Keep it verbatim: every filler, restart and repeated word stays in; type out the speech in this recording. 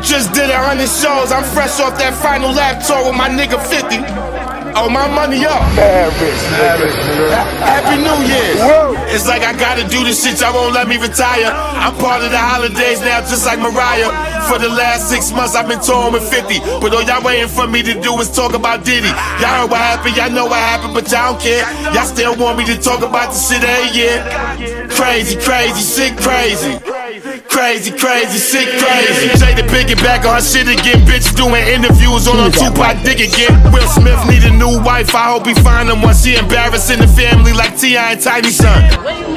Just did a hundred shows, I'm fresh off that final lap tour with my nigga fifty. Oh, my money up. Happy New Year's. It's like I gotta do this shit, y'all won't let me retire. I'm part of the holidays now, just like Mariah. For the last six months, I've been touring with fifty. But all y'all waiting for me to do is talk about Diddy. Y'all heard what happened, y'all know what happened, but y'all don't care. Y'all still want me to talk about the shit every year. Crazy, crazy, sick, crazy. Crazy, crazy, sick, crazy. Jada picking back on her shit again. Bitch doing interviews on her Tupac dick again. Will Smith need a new wife, I hope he find him one. She embarrassing the family like T I and Tiny Son.